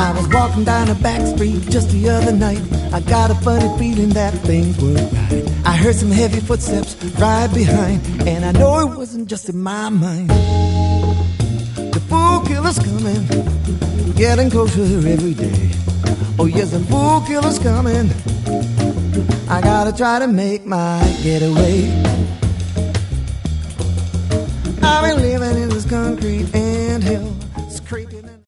I was walking down a back street just the other night. I got a funny feeling that things weren't right. I heard some heavy footsteps right behind, and I know it wasn't just in my mind. The fool killer's coming, getting closer every day. Oh yes, the fool killer's coming. I gotta try to make my getaway. I've been living in this concrete anthill